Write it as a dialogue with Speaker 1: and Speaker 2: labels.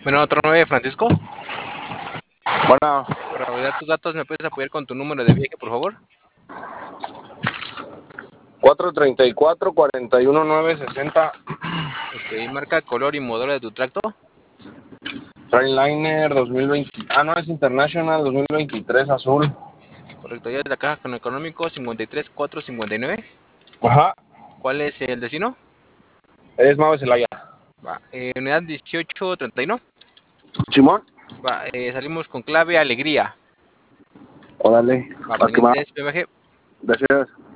Speaker 1: Bueno, otro 9, Francisco.
Speaker 2: Bueno,
Speaker 1: Para validar tus datos, ¿me puedes apoyar con tu número de viaje, por favor?
Speaker 2: 434-41960.
Speaker 1: Ok, marca, color y modelo de tu tracto.
Speaker 2: Trainliner 2020. Ah, no, es International 2023 azul.
Speaker 1: Correcto, ya es la caja con económico 53459.
Speaker 2: Ajá,
Speaker 1: ¿Cuál es el destino?
Speaker 2: es Mave Celaya.
Speaker 1: Va, unidad 1831.
Speaker 2: Simón,
Speaker 1: Va, salimos con clave alegría.
Speaker 2: órale,
Speaker 1: Va,
Speaker 2: va que va.
Speaker 1: pendientes, PMG.
Speaker 2: Gracias.